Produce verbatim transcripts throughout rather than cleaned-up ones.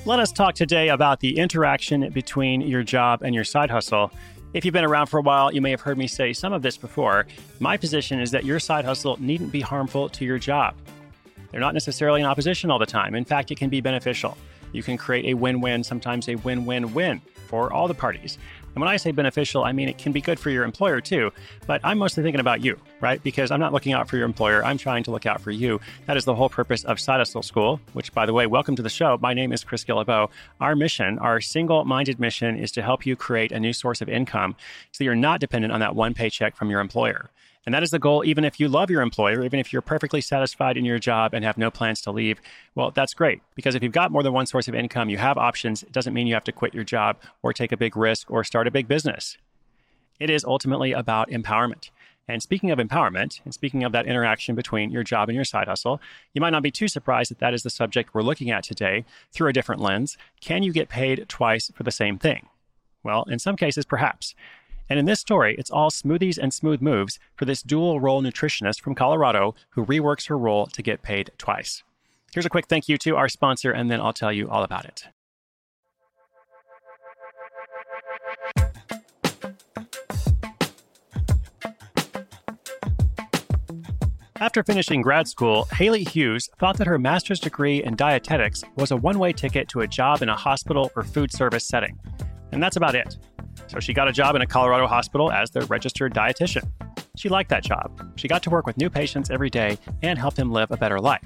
Let us talk today about the interaction between your job and your side hustle. If you've been around for a while, you may have heard me say some of this before. My position is that your side hustle needn't be harmful to your job. They're not necessarily in opposition all the time. In fact, it can be beneficial. You can create a win-win, sometimes a win-win-win for all the parties. And when I say beneficial, I mean it can be good for your employer too, but I'm mostly thinking about you, right? Because I'm not looking out for your employer, I'm trying to look out for you. That is the whole purpose of Side Hustle School, which, by the way, welcome to the show. My name is Chris Guillebeau. Our mission, our single-minded mission, is to help you create a new source of income so you're not dependent on that one paycheck from your employer. And that is the goal, even if you love your employer, even if you're perfectly satisfied in your job and have no plans to leave. Well, that's great, because if you've got more than one source of income, you have options. It doesn't mean you have to quit your job or take a big risk or start a big business. It is ultimately about empowerment. And speaking of empowerment, and speaking of that interaction between your job and your side hustle, you might not be too surprised that that is the subject we're looking at today through a different lens. Can you get paid twice for the same thing? Well, in some cases, perhaps. And in this story, it's all smoothies and smooth moves for this dual role nutritionist from Colorado who reworks her role to get paid twice. Here's a quick thank you to our sponsor, and then I'll tell you all about it. After finishing grad school, Haley Hughes thought that her master's degree in dietetics was a one-way ticket to a job in a hospital or food service setting. And that's about it. So she got a job in a Colorado hospital as their registered dietitian. She liked that job. She got to work with new patients every day and help them live a better life.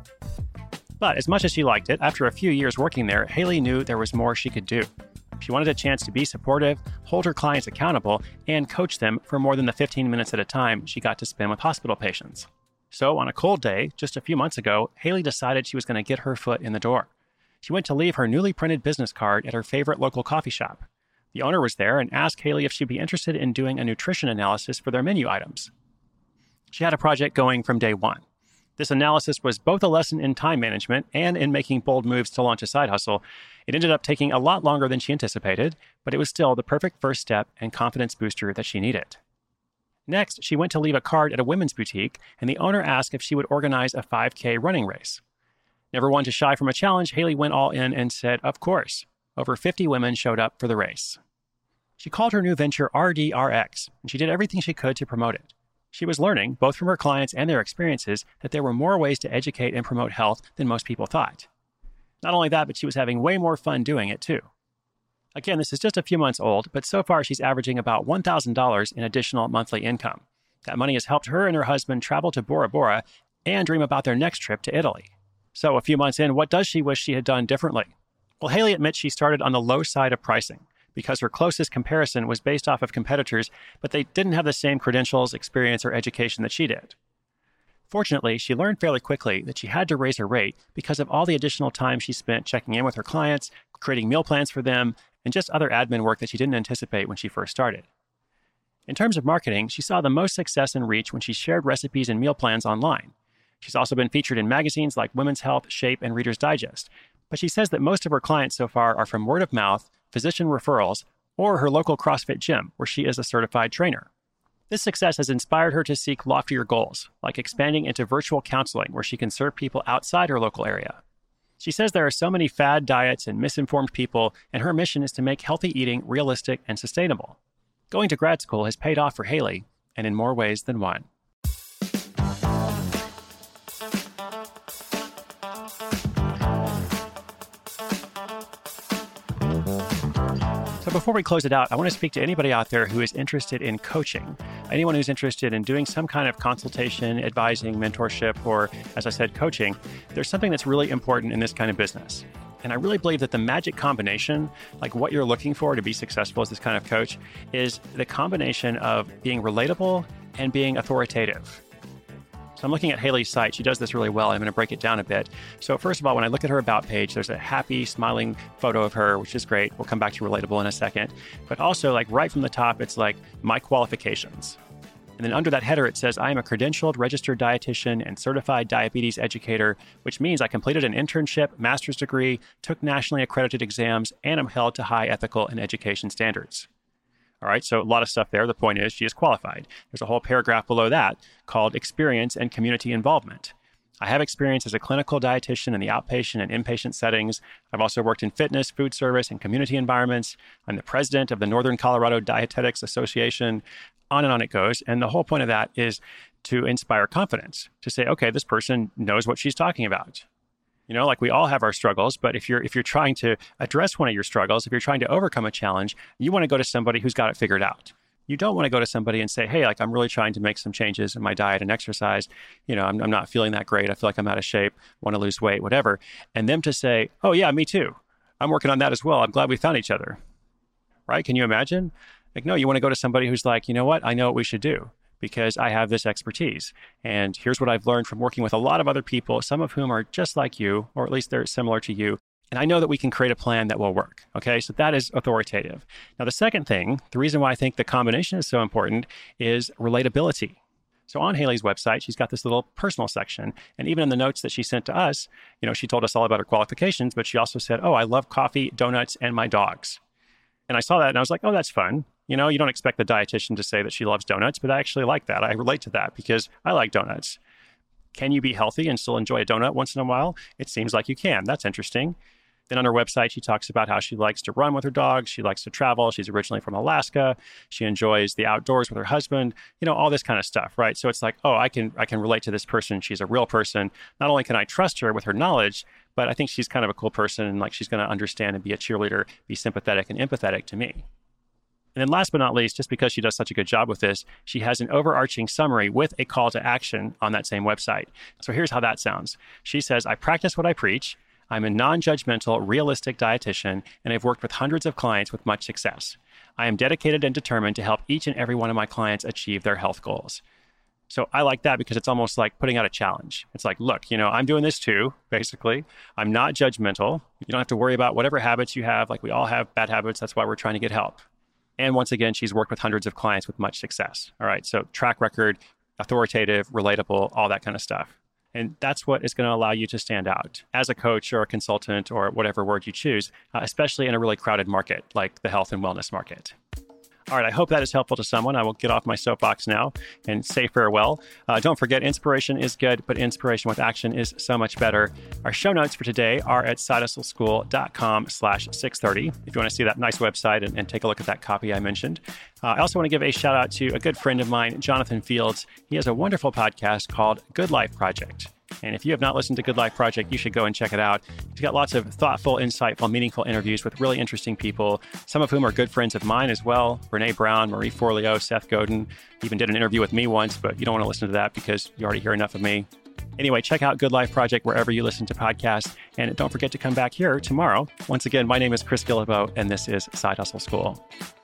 But as much as she liked it, after a few years working there, Haley knew there was more she could do. She wanted a chance to be supportive, hold her clients accountable, and coach them for more than the fifteen minutes at a time she got to spend with hospital patients. So on a cold day, just a few months ago, Haley decided she was going to get her foot in the door. She went to leave her newly printed business card at her favorite local coffee shop. The owner was there and asked Haley if she'd be interested in doing a nutrition analysis for their menu items. She had a project going from day one. This analysis was both a lesson in time management and in making bold moves to launch a side hustle. It ended up taking a lot longer than she anticipated, but it was still the perfect first step and confidence booster that she needed. Next, she went to leave a card at a women's boutique, and the owner asked if she would organize a five K running race. Never one to shy from a challenge, Haley went all in and said, of course. Over fifty women showed up for the race. She called her new venture R D R X, and she did everything she could to promote it. She was learning, both from her clients and their experiences, that there were more ways to educate and promote health than most people thought. Not only that, but she was having way more fun doing it too. Again, this is just a few months old, but so far she's averaging about one thousand dollars in additional monthly income. That money has helped her and her husband travel to Bora Bora and dream about their next trip to Italy. So a few months in, what does she wish she had done differently? Well, Haley admits she started on the low side of pricing because her closest comparison was based off of competitors, but they didn't have the same credentials, experience, or education that she did. Fortunately, she learned fairly quickly that she had to raise her rate because of all the additional time she spent checking in with her clients, creating meal plans for them, and just other admin work that she didn't anticipate when she first started. In terms of marketing, she saw the most success and reach when she shared recipes and meal plans online. She's also been featured in magazines like Women's Health, Shape, and Reader's Digest. But she says that most of her clients so far are from word of mouth, physician referrals, or her local CrossFit gym, where she is a certified trainer. This success has inspired her to seek loftier goals, like expanding into virtual counseling, where she can serve people outside her local area. She says there are so many fad diets and misinformed people, and her mission is to make healthy eating realistic and sustainable. Going to grad school has paid off for Haley, and in more ways than one. So before we close it out, I want to speak to anybody out there who is interested in coaching. Anyone who's interested in doing some kind of consultation, advising, mentorship, or, as I said, coaching. There's something that's really important in this kind of business. And I really believe that the magic combination, like what you're looking for to be successful as this kind of coach, is the combination of being relatable and being authoritative. So I'm looking at Haley's site. She does this really well. I'm going to break it down a bit. So first of all, when I look at her About page, there's a happy, smiling photo of her, which is great. We'll come back to relatable in a second. But also, like right from the top, it's like my qualifications. And then under that header, it says, I am a credentialed registered dietitian and certified diabetes educator, which means I completed an internship, master's degree, took nationally accredited exams, and am held to high ethical and education standards. All right, so a lot of stuff there. The point is she is qualified. There's a whole paragraph below that called experience and community involvement. I have experience as a clinical dietitian in the outpatient and inpatient settings. I've also worked in fitness, food service, and community environments. I'm the president of the Northern Colorado Dietetics Association. On and on it goes. And the whole point of that is to inspire confidence, to say, okay, this person knows what she's talking about. You know, like we all have our struggles, but if you're if you're trying to address one of your struggles, if you're trying to overcome a challenge, you want to go to somebody who's got it figured out. You don't want to go to somebody and say, hey, like I'm really trying to make some changes in my diet and exercise. You know, I'm, I'm not feeling that great. I feel like I'm out of shape, want to lose weight, whatever. And them to say, oh yeah, me too. I'm working on that as well. I'm glad we found each other. Right? Can you imagine? Like, no, you want to go to somebody who's like, you know what? I know what we should do, because I have this expertise. And here's what I've learned from working with a lot of other people, some of whom are just like you, or at least they're similar to you. And I know that we can create a plan that will work. Okay, so that is authoritative. Now, the second thing, the reason why I think the combination is so important is relatability. So on Haley's website, she's got this little personal section. And even in the notes that she sent to us, you know, she told us all about her qualifications, but she also said, oh, I love coffee, donuts, and my dogs. And I saw that and I was like, oh, that's fun. You know, you don't expect the dietitian to say that she loves donuts, but I actually like that. I relate to that because I like donuts. Can you be healthy and still enjoy a donut once in a while? It seems like you can. That's interesting. Then on her website, she talks about how she likes to run with her dogs. She likes to travel. She's originally from Alaska. She enjoys the outdoors with her husband, you know, all this kind of stuff, right? So it's like, oh, I can I can relate to this person. She's a real person. Not only can I trust her with her knowledge, but I think she's kind of a cool person and like she's going to understand and be a cheerleader, be sympathetic and empathetic to me. And then last but not least, just because she does such a good job with this, she has an overarching summary with a call to action on that same website. So here's how that sounds. She says, I practice what I preach. I'm a non-judgmental, realistic dietitian, and I've worked with hundreds of clients with much success. I am dedicated and determined to help each and every one of my clients achieve their health goals. So I like that because it's almost like putting out a challenge. It's like, look, you know, I'm doing this too, basically. I'm not judgmental. You don't have to worry about whatever habits you have. Like we all have bad habits. That's why we're trying to get help. And once again, she's worked with hundreds of clients with much success. All right. So track record, authoritative, relatable, all that kind of stuff. And that's what is going to allow you to stand out as a coach or a consultant or whatever word you choose, uh, especially in a really crowded market like the health and wellness market. All right, I hope that is helpful to someone. I will get off my soapbox now and say farewell. Uh, don't forget, inspiration is good, but inspiration with action is so much better. Our show notes for today are at sidehustleschool.com slash 630. If you want to see that nice website and, and take a look at that copy I mentioned. Uh, I also want to give a shout out to a good friend of mine, Jonathan Fields. He has a wonderful podcast called Good Life Project. And if you have not listened to Good Life Project, you should go and check it out. He's got lots of thoughtful, insightful, meaningful interviews with really interesting people, some of whom are good friends of mine as well. Brene Brown, Marie Forleo, Seth Godin. He even did an interview with me once, but you don't want to listen to that because you already hear enough of me. Anyway, check out Good Life Project wherever you listen to podcasts. And don't forget to come back here tomorrow. Once again, my name is Chris Guillebeau, and this is Side Hustle School.